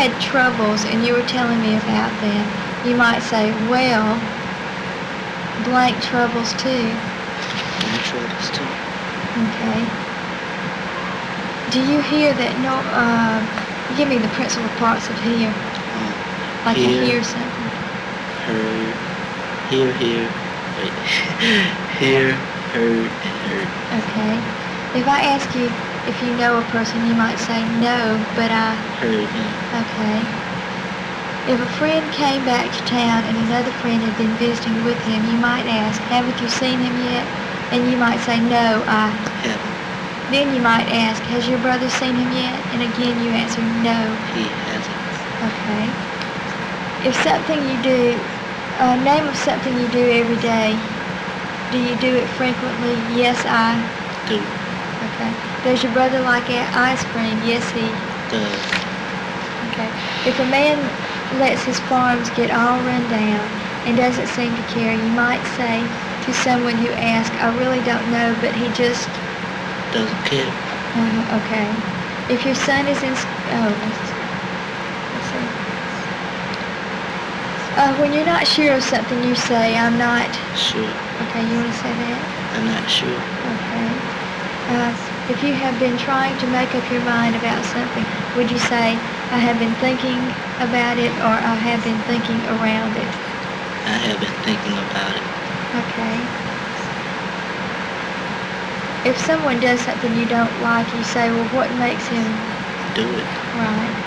had troubles and you were telling me about them, you might say, well, blank troubles too. Blank troubles too. Okay. Do you hear that give me the principal parts of hear. Like hear, I hear something. Heard. Hear. Wait. Hear, heard, and heard. Okay. If I ask you if you know a person, you might say no, but I heard him. Okay. If a friend came back to town and another friend had been visiting with him, you might ask, haven't you seen him yet? And you might say, no, I haven't. Then you might ask, has your brother seen him yet? And again you answer, no. He hasn't. Okay. If something you do, name of something you do every day. Do you do it frequently? Yes, I do. Okay. Does your brother like ice cream? Yes, he does. Okay. If a man lets his farms get all run down and doesn't seem to care, you might say to someone who asks, I really don't know, but he just doesn't care. Okay. If your son is in let's see. When you're not sure of something, you say, I'm not sure. Okay, you want to say that? I'm not sure. Okay. If you have been trying to make up your mind about something, would you say, I have been thinking about it, or I have been thinking around it? I have been thinking about it. Okay. If someone does something you don't like, you say, well, what makes him do it? Right.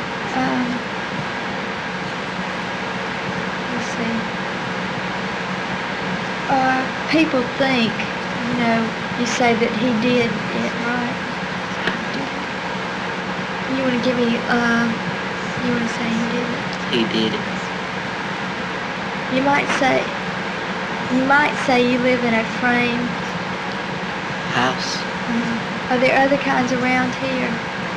Let's see. People think, you say that he did it, right? You want to give me, you want to say he did it? He did it. You might say you live in a frame house. Are there other kinds around here?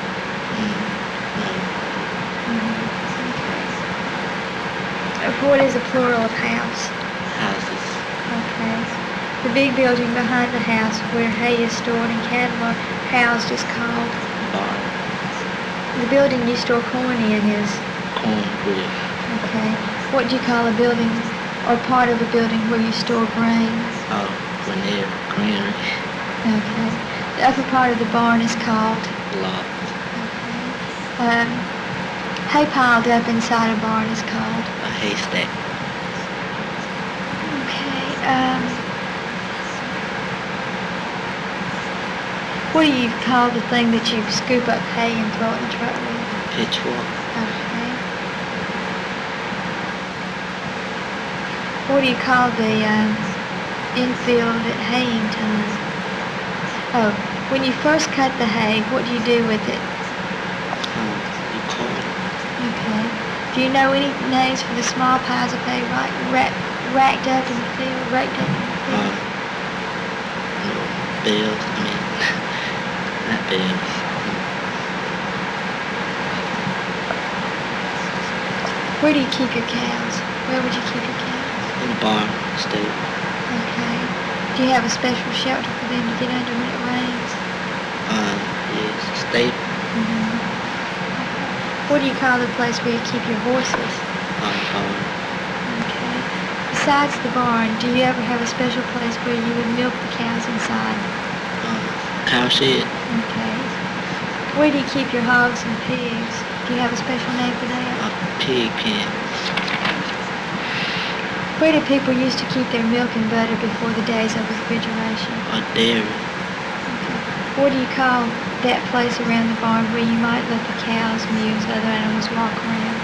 Okay. What is a plural of house? Houses. Okay. The big building behind the house where hay is stored and cattle are housed is called? Barn. The building you store corn in is? Corn crib. Okay. What do you call a building or part of a building where you store grain? Oh, veneer, granary. Okay. The upper part of the barn is called? Loft. Okay. Hay piled up inside a barn is called? A haystack. Okay. What do you call the thing that you scoop up hay and throw it in the truck with? Pitchfork. Okay. What do you call the infield at haying time? Oh, when you first cut the hay, what do you do with it? You call it. Okay. Do you know any names for the small piles of hay racked up in the field? Raked up in the field? Bales. Not bales. Where do you keep your cows? Where would you keep your cows? In the barn, stable. Okay. Do you have a special shelter for them to get under when it rains? Yes, stable. What do you call the place where you keep your horses? Barn. Okay. Besides the barn, do you ever have a special place where you would milk the cows inside? Cow shed. Okay. Where do you keep your hogs and pigs? Do you have a special name for that? A pig pen. Where do people used to keep their milk and butter before the days of refrigeration? A dairy. Okay. What do you call that place around the barn where you might let the cows, mules, other animals walk around?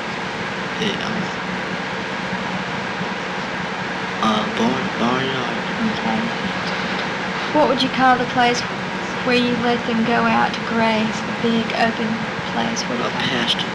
Barnyard. Okay. What would you call the place where you let them go out to graze, the big open place? A pasture.